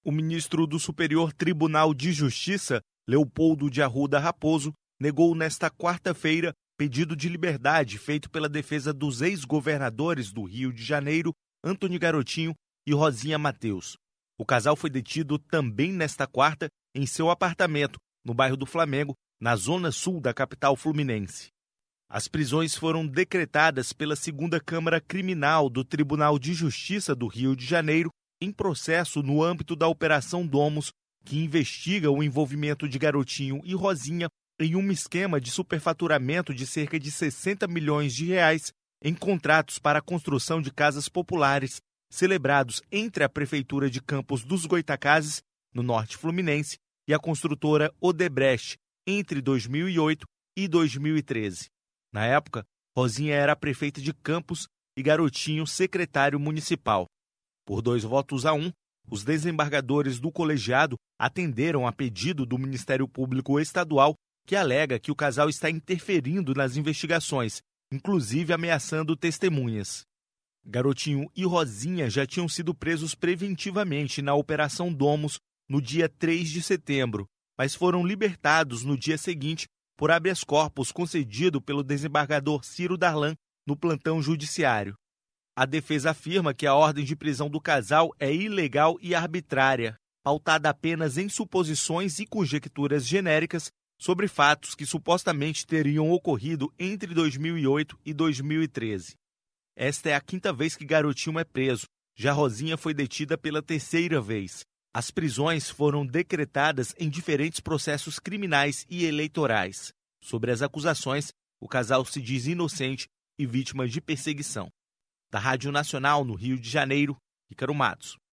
O ministro do Superior Tribunal de Justiça, Leopoldo de Arruda Raposo, negou nesta quarta-feira pedido de liberdade feito pela defesa dos ex-governadores do Rio de Janeiro, Antony Garotinho e Rosinha Matheus. O casal foi detido também nesta quarta em seu apartamento, no bairro do Flamengo, na zona sul da capital fluminense. As prisões foram decretadas pela Segunda Câmara Criminal do Tribunal de Justiça do Rio de Janeiro, em processo no âmbito da Operação Domus, que investiga o envolvimento de Garotinho e Rosinha em um esquema de superfaturamento de cerca de 60 milhões de reais em contratos para a construção de casas populares celebrados entre a Prefeitura de Campos dos Goytacazes, no norte fluminense, e a construtora Odebrecht, entre 2008 e 2013. Na época, Rosinha era a prefeita de Campos e Garotinho secretário municipal. Por 2-1, os desembargadores do colegiado atenderam a pedido do Ministério Público Estadual, que alega que o casal está interferindo nas investigações, inclusive ameaçando testemunhas. Garotinho e Rosinha já tinham sido presos preventivamente na Operação Domus no dia 3 de setembro, mas foram libertados no dia seguinte por habeas corpus concedido pelo desembargador Ciro Darlan no plantão judiciário. A defesa afirma que a ordem de prisão do casal é ilegal e arbitrária, pautada apenas em suposições e conjecturas genéricas sobre fatos que supostamente teriam ocorrido entre 2008 e 2013. Esta é a 5ª vez que Garotinho é preso. Já Rosinha foi detida pela 3ª vez. As prisões foram decretadas em diferentes processos criminais e eleitorais. Sobre as acusações, o casal se diz inocente e vítima de perseguição. Da Rádio Nacional no Rio de Janeiro, Ícaro Matos.